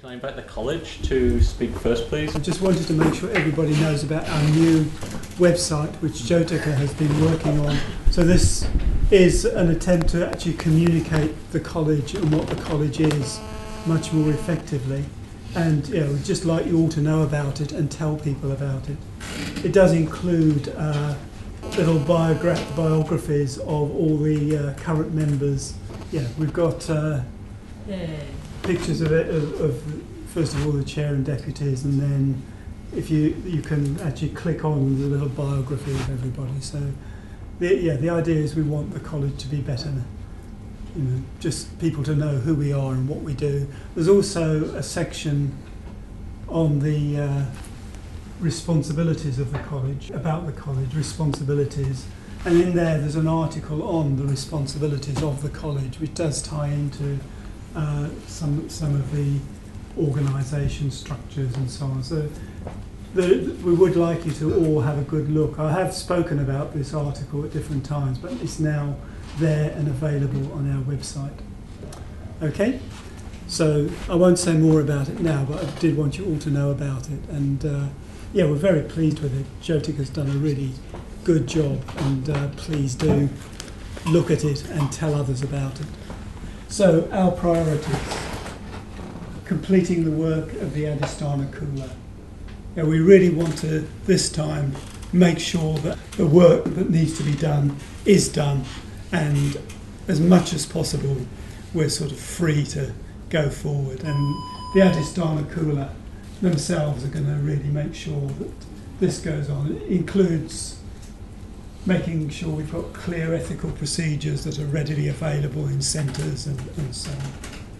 Can I invite the college to speak first, please? I just wanted to make sure everybody knows about our new website, which Jyotika has been working on. So this is an attempt to actually communicate the college and what the college is much more effectively. And we'd just like you all to know about it and tell people about it. It does include little biographies of all the current members. Yeah, we've got pictures of it, of first of all the chair and deputies, and then if you can actually click on the little biography of everybody. So the idea is we want the college to be better, just people to know who we are and what we do. There's also a section on the responsibilities of the college, about the college, responsibilities, and in there's an article on the responsibilities of the college, which does tie into some of the organisation structures and so on. So we would like you to all have a good look. I have spoken about this article at different times, but it's now there and available on our website. Okay, so I won't say more about it now, but I did want you all to know about it. And we're very pleased with it. Jyotika's done a really good job, and please do look at it and tell others about it. So our priorities: completing the work of the Adhisthana Kula. We really want to this time make sure that the work that needs to be done is done, and as much as possible we're sort of free to go forward. And the Adhisthana Kula themselves are going to really make sure that this goes on. It includes making sure we've got clear ethical procedures that are readily available in centres and so on.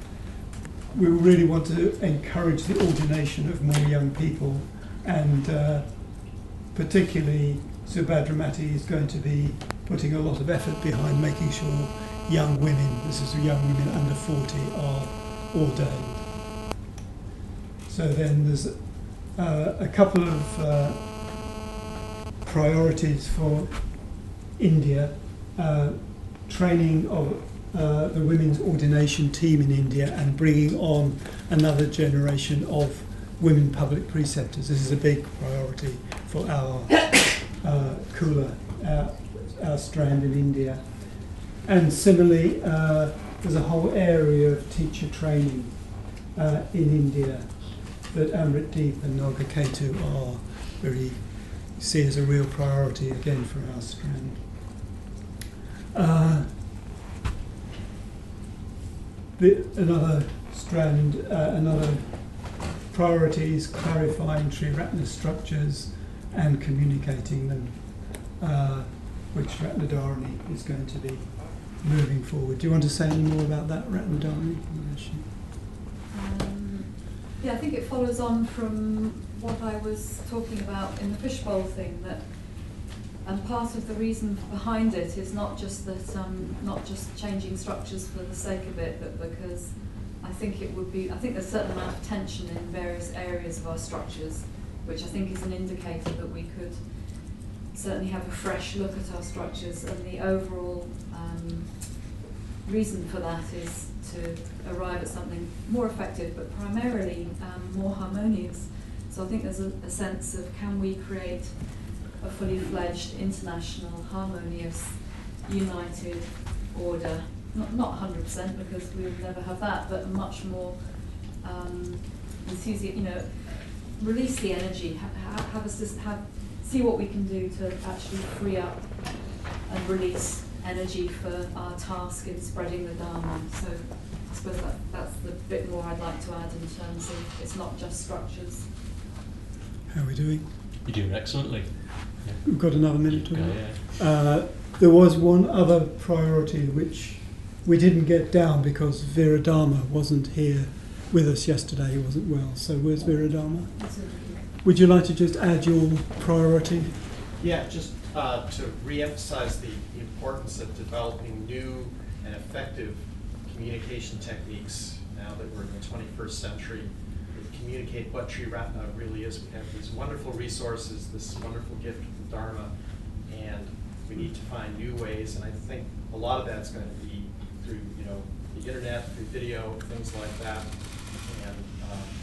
We really want to encourage the ordination of more young people, and particularly Subhadramati is going to be putting a lot of effort behind making sure young women, this is young women under 40, are ordained. So then there's a couple of priorities for India, training of the women's ordination team in India and bringing on another generation of women public preceptors. This is a big priority for our Kula, our strand in India. And similarly, there's a whole area of teacher training in India that Amritdeep and Nagaketu are very see as a real priority again for our strand. Another strand, another priority is clarifying Triratna structures and communicating them, which Ratnadharani is going to be moving forward. Do you want to say any more about that, Ratnadharani? I think it follows on from what I was talking about in the fishbowl thing, and part of the reason behind it is not just that, not just changing structures for the sake of it, but because I think there's a certain amount of tension in various areas of our structures, which I think is an indicator that we could certainly have a fresh look at our structures, and the overall reason for that is to arrive at something more effective, but primarily more harmonious. So I think there's a sense of, can we create a fully fledged, international, harmonious, united order? Not 100%, because we would never have that, but much more enthusiastic. Release the energy. See what we can do to actually free up and release energy for our task in spreading the Dharma. So I suppose that's the bit more I'd like to add in terms of it's not just structures. How are we doing? You're doing excellently. Yeah. We've got another minute to go. Yeah. There was one other priority which we didn't get down because Viradharma wasn't here with us yesterday. He wasn't well. So where's Viradharma? Would you like to just add your priority? Yeah, just to re-emphasize the importance of developing new and effective communication techniques now that we're in the 21st century. Communicate what Triratna really is. We have these wonderful resources, this wonderful gift of the Dharma, and we need to find new ways, and I think a lot of that's going to be through the internet, through video, things like that. And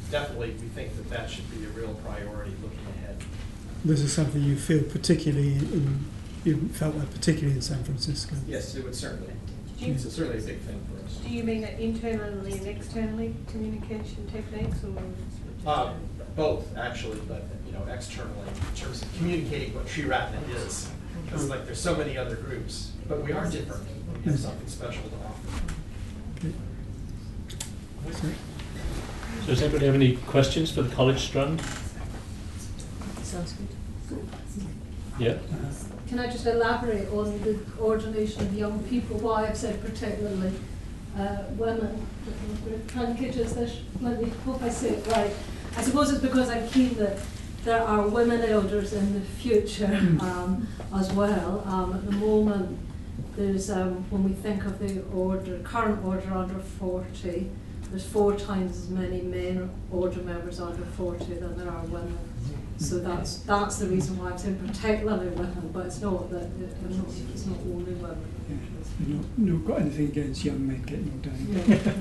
definitely, we think that that should be a real priority looking ahead. This is something you feel particularly you felt that particularly in San Francisco. Yes, it would certainly. Do you- It's certainly a big thing for us. Do you mean internally and externally communication techniques, or? Both, actually, but, you know, externally, in terms of communicating what Triratna is. Because like, there's so many other groups, but we are different. We have something special to offer. Okay. So does anybody have any questions for the College Strand? Sounds good. Yeah. Can I just elaborate on the ordination of young people? Why I've said particularly women. Try and catch us this. Let me hope I say it right. I suppose it's because I'm keen that there are women elders in the future as well. At the moment, there's when we think of the current order under 40, there's 4 times as many men order members under 40 than there are women. So that's the reason why I'm saying particularly women, but it's not that it's not only women. Yeah. Not got anything against young men getting ordained.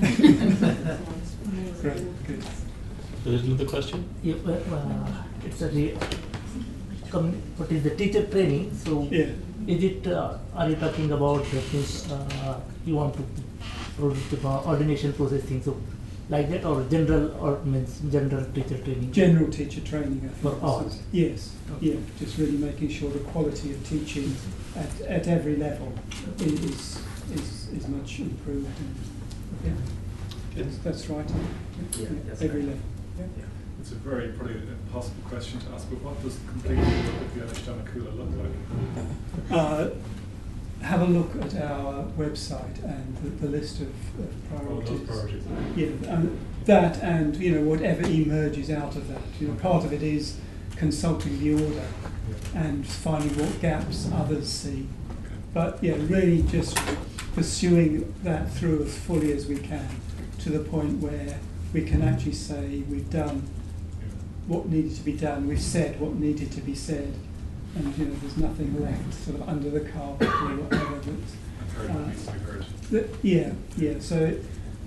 Great, good. So there's another question? Yeah, it's what is the teacher training? So Yeah. is it? Are you talking about the things you want to produce the ordination process thing? So like that, or general, or means general teacher training? General teacher training, I think. For all? Yes, Okay. yeah, just really making sure the quality of teaching at every level is much improved. And, yeah, that's right. Yeah, that's every right. level. Yeah. It's a very probably impossible question to ask, but what does completing the work of the Anishtana Kula look like? Have a look at our website and the list of All priorities. those priorities. Yeah, and that, and you know, whatever emerges out of that. You know, part of it is consulting the order and finding what gaps others see. Okay. But yeah, really just pursuing that through as fully as we can, to the point where we can actually say we've done what needed to be done, we've said what needed to be said, and you know, there's nothing left sort of under the carpet or whatever. I've heard what needs to be heard. Yeah. So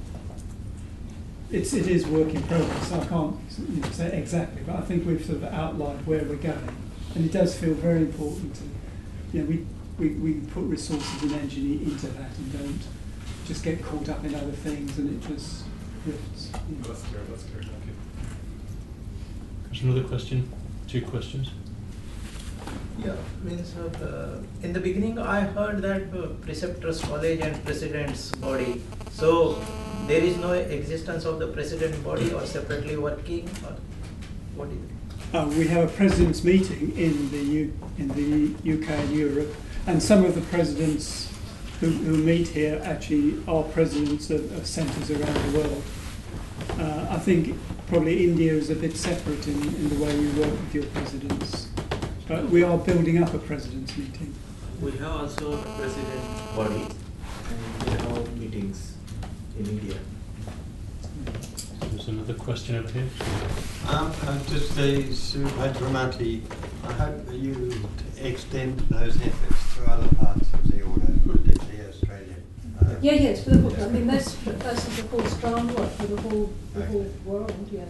it is work in progress. I can't say exactly, but I think we've sort of outlined where we're going, and it does feel very important to, you know, we put resources and energy into that, and don't just get caught up in other things, and it just drifts. You know. That's clear. Thank you. There's another question? 2 questions? Yeah, means in the beginning I heard that preceptors college and president's body. So there is no existence of the president body or separately working, or what is it? We have a president's meeting in the UK and Europe, and some of the presidents who meet here actually are presidents of centres around the world. I think probably India is a bit separate in the way we work with your presidents. But we are building up a president's meeting. We have also a president body and we have meetings in India. There's another question over here. Just Subhadramati, I hope that you extend those efforts to other parts of the order, particularly Australia. Yes, for the whole. I mean, that's the whole strong work for the whole world. Yeah.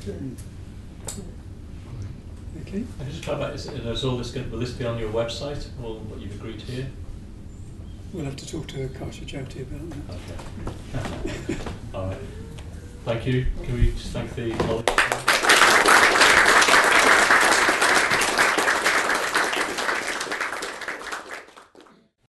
Okay. I just clarify, is all this will this be on your website, or what you've agreed here? We'll have to talk to Kasha Jyoti about that. Okay. All right. Thank you. Can we just thank the college?